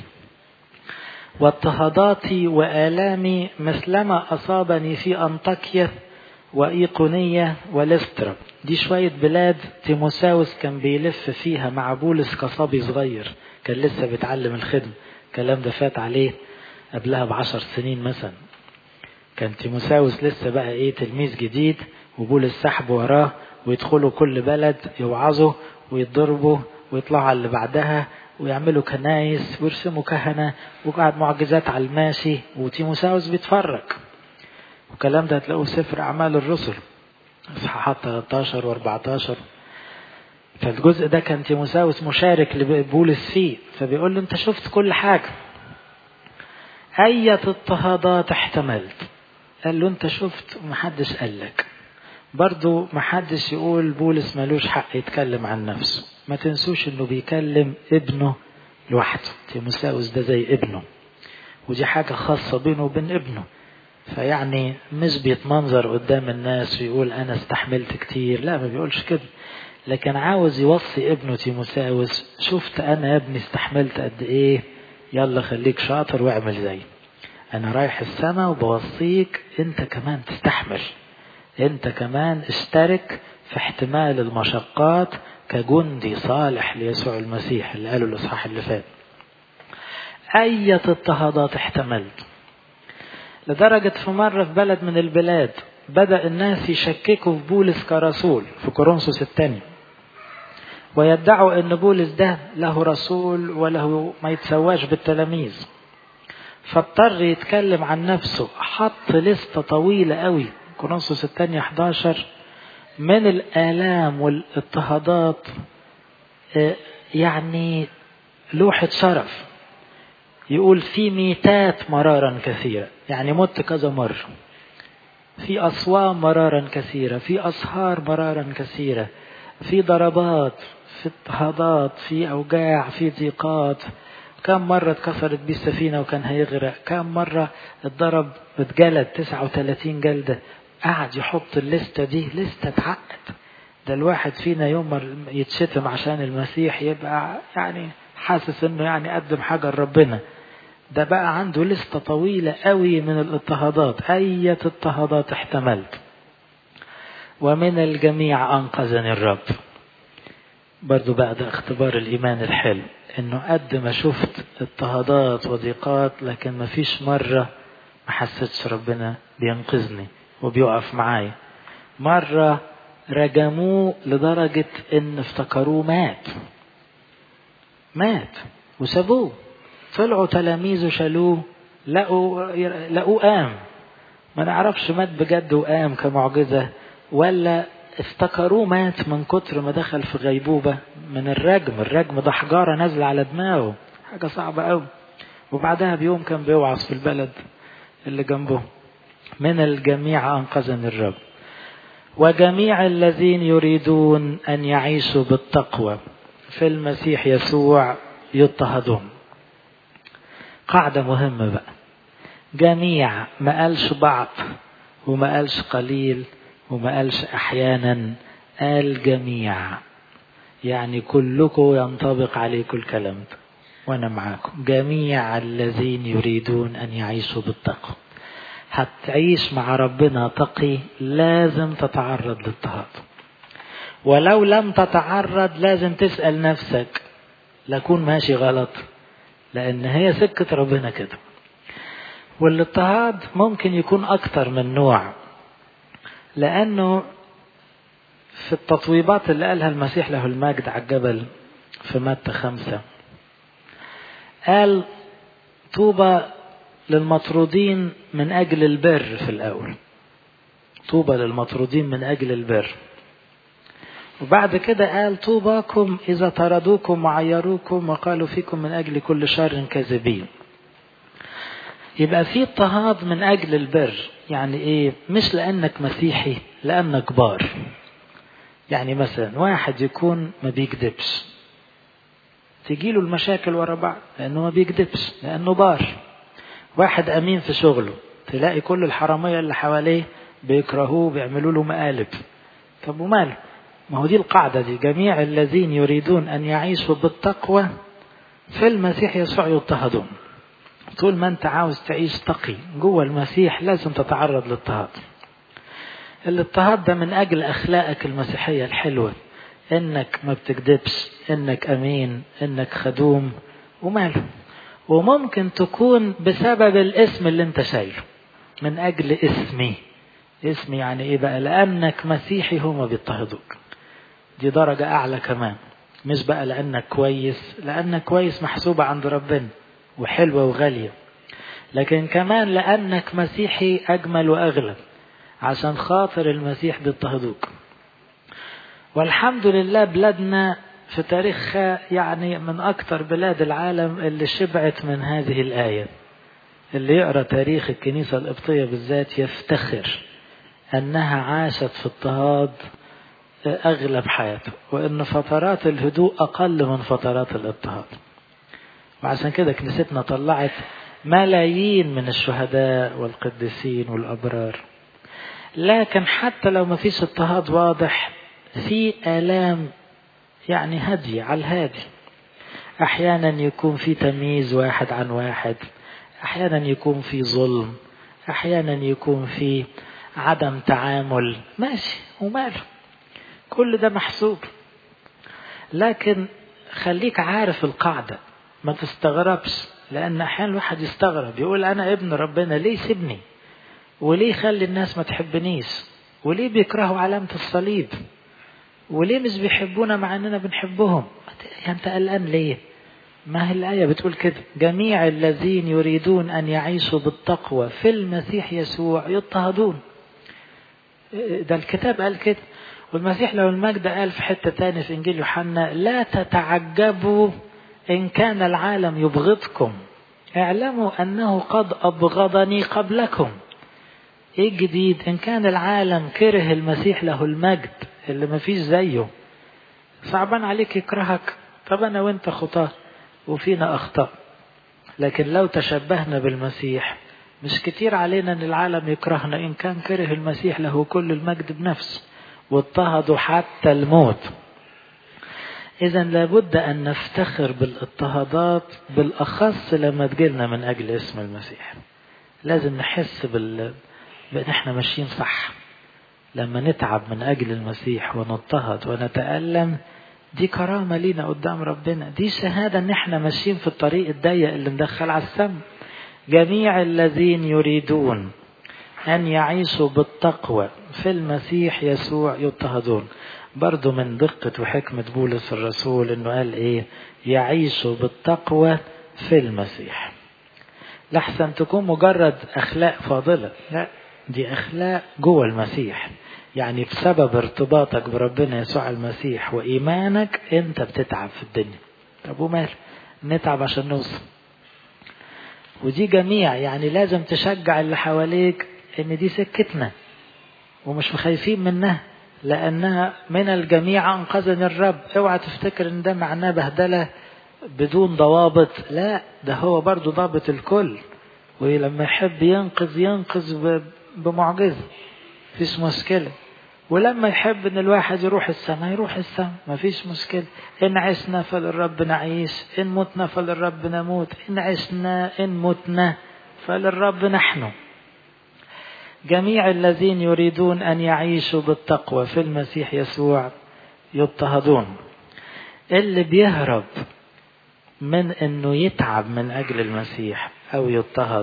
واضطهاداتي وآلامي مثلما أصابني في أنطاكيا وإيقونية ولسترا. دي شوية بلاد تيموثاوس كان بيلف فيها مع بولس كصبي صغير، كان لسه بيتعلم الخدمة. الكلام ده فات عليه قبلها بعشر سنين مثلا. كان تيموثاوس لسه بقى ايه تلميذ جديد، وبولس سحبه وراه ويدخلوا كل بلد يوعظوا ويضربوا ويطلعوا على اللي بعدها ويعملوا كنايس ويرسموا كهنة وقعد معجزات على الماشي، وتيموثاوس بيتفرج. والكلام ده هتلاقوه في سفر أعمال الرسل اصحاحات ثلاثة عشر وأربعة عشر. فالجزء ده كان تيموثاوس مشارك لبولس فيه، فبيقول له انت شفت كل حاجة. أية اضطهادات احتملت؟ قال له انت شفت ومحدش قال لك. برضو محدش يقول بولس مالوش حق يتكلم عن نفسه. ما تنسوش انه بيكلم ابنه لوحده، تيموثاوس ده زي ابنه، ودي حاجة خاصة بينه وبين ابنه. فيعني مش بيتمنظر قدام الناس ويقول انا استحملت كتير، لا ما بيقولش كده، لكن عاوز يوصي ابنه تيموثاوس شفت انا يا ابني استحملت قد ايه، يلا خليك شاطر واعمل زي انا رايح السماء، وبوصيك انت كمان تستحمل، انت كمان اشترك في احتمال المشقات كجندي صالح ليسوع المسيح اللي قاله الاصحاح اللي فات. اية اضطهادات احتملت، لدرجة في مرة في بلد من البلاد بدأ الناس يشككوا في بولس كرسول في كورنثوس الثاني، ويدعوا ان بولس ده له رسول وله ما يتسواش بالتلاميذ. فاضطر يتكلم عن نفسه، حط لستة طويلة قوي، كورنثوس الثانية احداشر، من الآلام والاضطهادات، يعني لوحة شرف. يقول في ميتات مرارا كثيرة، يعني مت كذا مرة، في أصوام مرارا كثيرة، في أسهار مرارا كثيرة، في ضربات، في اضطهادات، في أوجاع، في ضيقات. كم مرة اتكسرت بيه السفينة وكان هيغرق، كم مرة اتضرب اتجلد تسعة وثلاثين جلدة. قاعد يحط الليستة دي، لستة تعقد. ده الواحد فينا يوم ما يتشتم عشان المسيح يبقى يعني حاسس انه يعني قدم حاجة لربنا. ده بقى عنده لستة طويلة قوي من الاضطهادات، أية اضطهادات احتملت ومن الجميع أنقذني الرب. برضو بقى ده اختبار الإيمان الحلو، إنه قد ما شفت اضطهادات وضيقات لكن ما فيش مرة ما حسيتش ربنا بينقذني وبيقف معايا. مرة رجموه لدرجة إن افتكروه مات مات وسابوه، طلعوا تلاميذه شالوه، لقوا لقوه قام. ما نعرفش مات بجد وقام كمعجزة ولا افتكروه مات من كتر ما دخل في غيبوبة من الرجم. الرجم ده حجارة نازلة على دماغه، حاجة صعبة قوي. وبعدها بيوم كان بيوعظ في البلد اللي جنبه. من الجميع أنقذني الرب. وجميع الذين يريدون أن يعيشوا بالتقوى في المسيح يسوع يضطهدون. قاعدة مهمة بقى، جميع، ما قالش بعض وما قالش قليل وما قالش أحيانا، قال جميع، يعني كلكم ينطبق عليكم الكلام ده وأنا معاكم. جميع الذين يريدون أن يعيشوا بالتقوى. هتعيش مع ربنا تقي لازم تتعرض للاضطهاد، ولو لم تتعرض لازم تسأل نفسك لكون ماشي غلط، لأن هي سكة ربنا كده. والاضطهاد ممكن يكون أكتر من نوع، لأنه في التطويبات اللي قالها المسيح له المجد على الجبل في متى خمسة قال طوبى للمطرودين من أجل البر. في الأول طوبى للمطرودين من أجل البر، وبعد كده قال طوباكم إذا طردوكم وعيروكم وقالوا فيكم من أجل كل شر كاذبين. يبقى في اضطهاد من أجل البر، يعني إيه؟ مش لأنك مسيحي، لأنك بار. يعني مثلا واحد يكون ما بيكذبش، تجيله المشاكل ورا بعض لأنه ما بيكذبش، لأنه بار. واحد أمين في شغله، تلاقي كل الحرامية اللي حواليه بيكرهوه بيعملوا له مقالب. طب وماله؟ ما هو دي القاعدة دي، جميع الذين يريدون أن يعيشوا بالتقوى في المسيح يسوع يضطهدون. طول ما أنت عاوز تعيش تقي جوه المسيح لازم تتعرض للاضطهاد. الاضطهاد ده من أجل أخلاقك المسيحية الحلوة، إنك ما بتكذبش، إنك أمين، إنك خدوم، وماله. وممكن تكون بسبب الاسم اللي انت شايله، من أجل اسمي. اسمي يعني إيه بقى؟ لأنك مسيحي هما بيضطهدوك، دي درجة أعلى كمان. مش بقى لأنك كويس، لأنك كويس محسوبة عند ربنا وحلوة وغالية، لكن كمان لأنك مسيحي أجمل وأغلى، عشان خاطر المسيح بيضطهدوك. والحمد لله بلادنا في تاريخها يعني من أكثر بلاد العالم اللي شبعت من هذه الآية. اللي يقرأ تاريخ الكنيسة القبطية بالذات يفتخر أنها عاشت في اضطهاد أغلب حياته، وأن فترات الهدوء أقل من فترات الاضطهاد. وعشان كده كنيستنا طلعت ملايين من الشهداء والقديسين والأبرار. لكن حتى لو ما فيش اضطهاد واضح، في آلام يعني هدي على الهادي. أحيانا يكون في تمييز واحد عن واحد، أحيانا يكون في ظلم، أحيانا يكون في عدم تعامل، ماشي وماله، كل ده محسوب. لكن خليك عارف القاعدة، ما تستغربش، لأن أحيانا الواحد يستغرب يقول أنا ابن ربنا، ليه سيبني؟ وليه خلي الناس ما تحبنيش؟ وليه بيكرهوا علامة الصليب؟ وليه مش بيحبونا مع أننا بنحبهم؟ يعني أنت قلقان ليه؟ ما هي الآية بتقول كده، جميع الذين يريدون أن يعيشوا بالتقوى في المسيح يسوع يضطهدون. ده الكتاب قال كده. والمسيح له المجد قال في حتة تاني في إنجيل يوحنا لا تتعجبوا إن كان العالم يبغضكم، اعلموا أنه قد أبغضني قبلكم. إيه الجديد؟ إن كان العالم كره المسيح له المجد اللي ما فيش زيه، صعبان عليك يكرهك. طب أنا وإنت خطاة وفينا أخطاء، لكن لو تشبهنا بالمسيح مش كتير علينا أن العالم يكرهنا إن كان كره المسيح له كل المجد بنفسه واضطهدوا حتى الموت. إذا لابد أن نفتخر بالاضطهادات، بالأخص لما تجيلنا من أجل اسم المسيح. لازم نحس بال... بأن احنا ماشيين صح. لما نتعب من أجل المسيح ونضطهد ونتألم، دي كرامة لينا قدام ربنا، دي شهادة ان احنا ماشيين في الطريق الضيق اللي مدخل على السم. جميع الذين يريدون أن يعيشوا بالتقوى في المسيح يسوع يضطهدون. برضو من دقة وحكمة بولس الرسول انه قال ايه؟ يعيشوا بالتقوى في المسيح. لحسن تكون مجرد اخلاق فاضلة، لا، دي اخلاق جوه المسيح. يعني بسبب ارتباطك بربنا يسوع المسيح وإيمانك أنت بتتعب في الدنيا. طب ومال؟ نتعب عشان نوصل. ودي جميع يعني لازم تشجع اللي حواليك إن دي سكتنا ومش مخايفين منها، لأنها من الجميع أنقذني الرب. اوعى تفتكر إن ده معناه بهدلة بدون ضوابط، لا، ده هو برضو ضابط الكل. ولما يحب ينقذ ينقذ بمعجزة، مفيش مشكلة. ولما يحب ان الواحد يروح السماء يروح السماء، مفيش مشكلة. ان عشنا فللرب نعيش، ان متنا فللرب نموت، ان عشنا ان متنا فللرب نحن. جميع الذين يريدون ان يعيشوا بالتقوى في المسيح يسوع يضطهدون. اللي بيهرب من انه يتعب من اجل المسيح او يضطهد،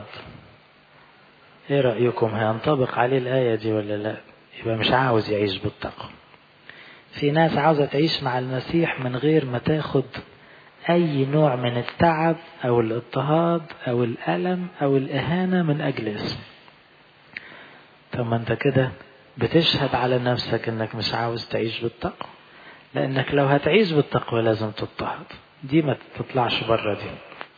ايه رأيكم؟ هينطبق عليه الآية دي ولا لا؟ يبقى مش عاوز يعيش بالتقوى. في ناس عاوزة تعيش مع المسيح من غير ما تاخد أي نوع من التعب أو الاضطهاد أو الألم أو الإهانة من أجل اسم. طب ما أنت كده بتشهد على نفسك أنك مش عاوز تعيش بالتقوى، لأنك لو هتعيش بالتقوى لازم تضطهد. دي ما تطلعش بره دي.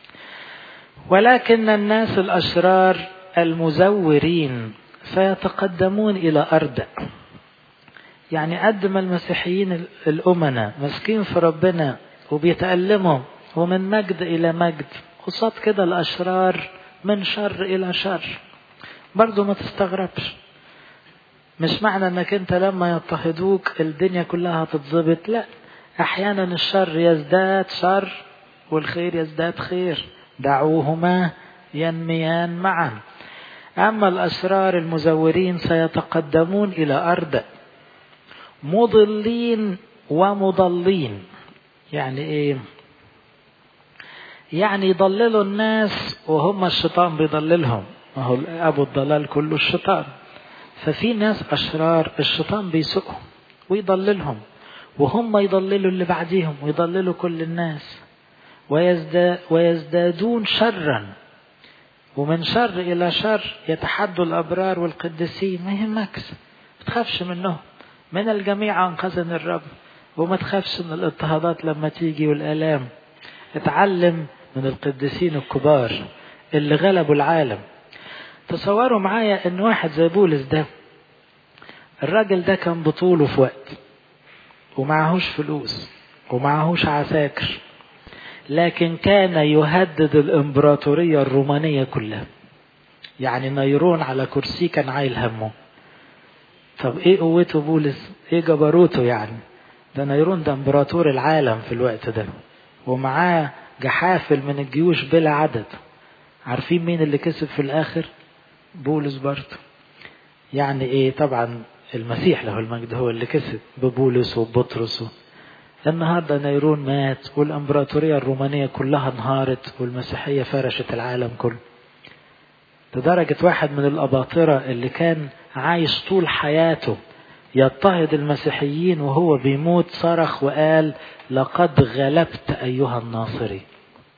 ولكن الناس الأشرار المزورين سيتقدمون إلى أرض. يعني قد ما المسيحيين الأمنا مسكين في ربنا وبيتألموا ومن مجد إلى مجد، قصاد كده الأشرار من شر إلى شر. برضو ما تستغربش، مش معنى أنك أنت لما يضطهدوك الدنيا كلها تتضبط، لا، أحيانا الشر يزداد شر والخير يزداد خير، دعوهما ينميان معا. أما الأشرار المزورين سيتقدمون إلى أرض مضلين ومضلين. يعني إيه؟ يعني يضللوا الناس وهم الشيطان بيضللهم، وهو أبو الضلال كله الشيطان. ففي ناس أشرار الشيطان بيسوقهم ويضللهم، وهم يضللوا اللي بعديهم ويضللوا كل الناس، ويزداد ويزدادون شرا، ومن شر إلى شر يتحدوا الأبرار والقديسين. ما يهمكش، ما تخافش منهم، من الجميع أنقذني الرب. وما تخافش من الاضطهادات لما تيجي والآلام. اتعلم من القديسين الكبار اللي غلبوا العالم. تصوروا معايا ان واحد زي بولس ده، الراجل ده كان بطوله في وقت ومعهوش فلوس ومعهوش عساكر، لكن كان يهدد الامبراطورية الرومانية كلها. يعني نيرون على كرسي كان عايل همه. طب ايه قوته بولس؟ ايه جبروته؟ يعني ده نيرون ده امبراطور العالم في الوقت ده، ومعاه جحافل من الجيوش بلا عدد. عارفين مين اللي كسب في الاخر؟ بولس برضه. يعني ايه؟ طبعا المسيح له المجد هو اللي كسب ببولس وبطرس. النهارده نيرون مات والامبراطوريه الرومانيه كلها انهارت والمسيحيه فرشت العالم كله. لدرجه واحد من الاباطره اللي كان عايش طول حياته يضطهد المسيحيين وهو بيموت صرخ وقال: لقد غلبت ايها الناصري.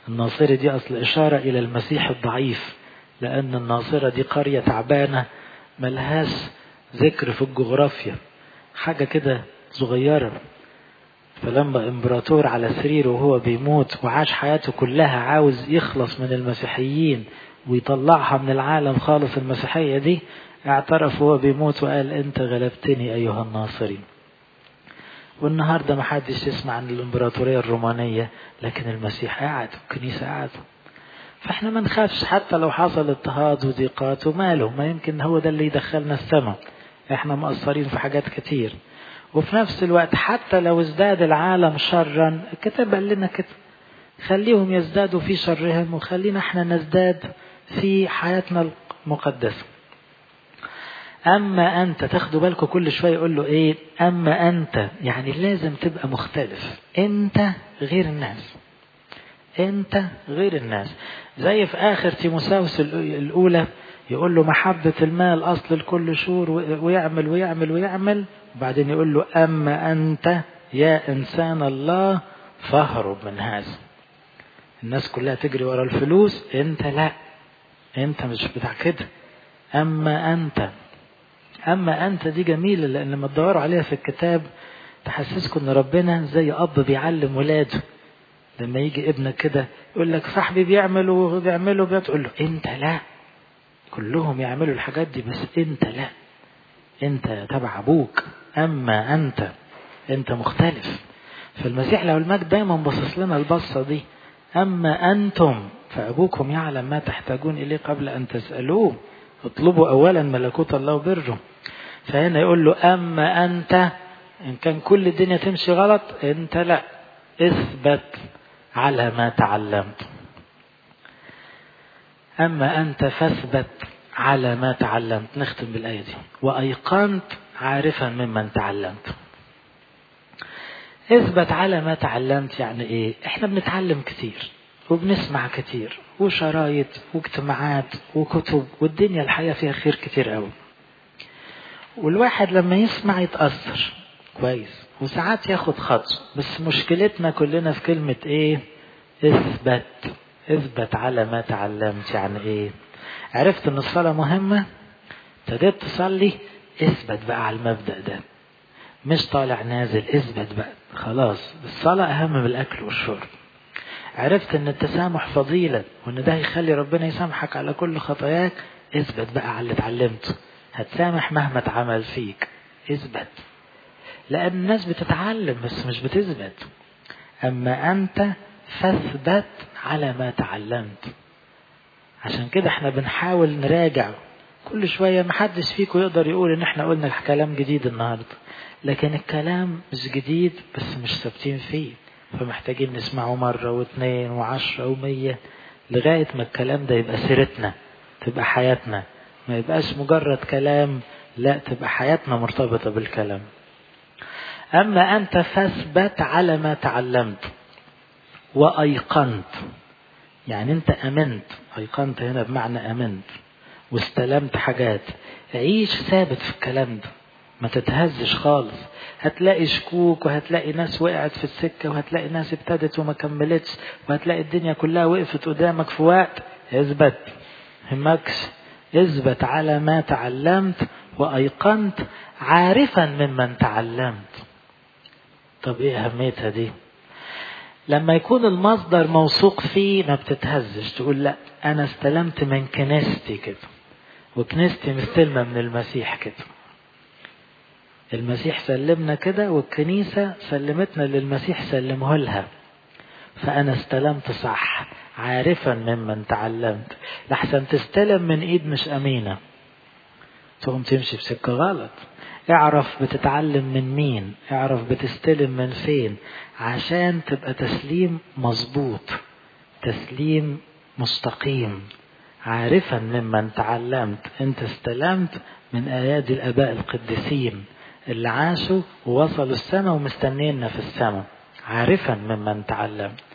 الناصري دي أصل إشارة إلى المسيح الضعيف، لأن الناصرة دي قرية تعبانة ملهاش ذكر في الجغرافيا، حاجة كده صغيرة. فلما امبراطور على سريره وهو بيموت وعاش حياته كلها عاوز يخلص من المسيحيين ويطلعها من العالم خالص المسيحية دي، اعترف وهو بيموت وقال انت غلبتني ايها الناصري. والنهاردة ما حدش يسمع عن الامبراطورية الرومانية، لكن المسيح قاعد والكنيسة قاعد. فاحنا ما نخافش حتى لو حصل اضطهاد وضيقات، وماله، ما يمكن هو ده اللي يدخلنا السماء. احنا مقصرين في حاجات كتير. وفي نفس الوقت حتى لو ازداد العالم شرا، الكتاب قال لنا كده، خليهم يزدادوا في شرهم وخلينا احنا نزداد في حياتنا المقدسة. أما أنت، تاخدوا بالكم كل شوية يقول له إيه؟ أما أنت، يعني لازم تبقى مختلف، أنت غير الناس، أنت غير الناس. زي في آخر تيموثاوس الأولى يقول له محبة المال أصل لكل شر، ويعمل ويعمل ويعمل، وبعدين يقول له أما أنت يا إنسان الله فاهرب من هذا. الناس كلها تجري ورا الفلوس، أنت لا، أنت مش بتاع كده. أما أنت، أما أنت دي جميلة، لأن لما تدوروا عليها في الكتاب تحسسكم أن ربنا زي أب بيعلم ولاده. لما يجي ابنك كده يقول لك صاحبي بيعملوا وبيعملوا بيعملوا، تقول له أنت لا، كلهم يعملوا الحاجات دي بس أنت لا، أنت تبع أبوك. أما أنت، أنت مختلف. فالمسيح له المجد دايما بصص لنا البصة دي، أما أنتم فأبوكم يعلم ما تحتاجون إليه قبل أن تسألوه، اطلبوا أولا ملكوت الله وبره. فهنا يقول له أما أنت، إن كان كل الدنيا تمشي غلط، أنت لا، اثبت على ما تعلمت. أما أنت فاثبت على ما تعلمت. نختم بالآية دي، وأيقنت عارفا ممن تعلمت. اثبت على ما تعلمت يعني إيه؟ إحنا بنتعلم كتير وبنسمع كتير وشرايط واجتماعات وكتب، والدنيا الحياة فيها خير كتير قوي، والواحد لما يسمع يتأثر كويس وساعات ياخد خطوة. بس مشكلتنا كلنا في كلمة ايه؟ اثبت. اثبت على ما تعلمت يعني ايه؟ عرفت ان الصلاة مهمة، ابتديت تصلي، اثبت بقى على المبدأ ده، مش طالع نازل، اثبت بقى خلاص. الصلاة اهم من الاكل والشرب. عرفت ان التسامح فضيلة وان ده يخلي ربنا يسامحك على كل خطاياك، اثبت بقى على اللي اتعلمته، هتسامح مهما اتعمل فيك، اثبت. لان الناس بتتعلم بس مش بتثبت. اما انت فاثبت على ما تعلمت. عشان كده احنا بنحاول نراجع كل شوية. محدش فيكم يقدر يقول ان احنا قلنا كلام جديد النهاردة، لكن الكلام مش جديد بس مش ثابتين فيه، فمحتاجين نسمعه مرة واثنين وعشرة ومية لغاية ما الكلام ده يبقى سيرتنا، تبقى حياتنا، ما يبقاش مجرد كلام، لا، تبقى حياتنا مرتبطة بالكلام. أما أنت فاثبت على ما تعلمت وأيقنت، يعني أنت أمنت. أيقنت هنا بمعنى أمنت واستلمت حاجات. عيش ثابت في الكلام ده، ما تتهزش خالص. هتلاقي شكوك وهتلاقي ناس وقعت في السكة وهتلاقي ناس ابتدت وما كملتش وهتلاقي الدنيا كلها وقفت قدامك في وقت. اثبت، همكش، اثبت على ما تعلمت وأيقنت عارفا ممن تعلمت. طب ايه أهميتها دي؟ لما يكون المصدر موثوق فيه ما بتتهزش، تقول لا أنا استلمت من كنيستي كده، وكنيستي مستلمة من المسيح كده. المسيح سلمنا كده والكنيسة سلمتنا للمسيح سلمه لها، فأنا استلمت صح عارفا ممن تعلمت. لحسن تستلم من إيد مش أمينة تقوم تمشي بسكة غلط. اعرف بتتعلم من مين، اعرف بتستلم من فين، عشان تبقى تسليم مظبوط، تسليم مستقيم. عارفا ممن تعلمت، انت استلمت من ايادي الاباء القديسين اللي عاشوا ووصلوا السماء ومستنينا في السماء. عارفا ممن تعلمت.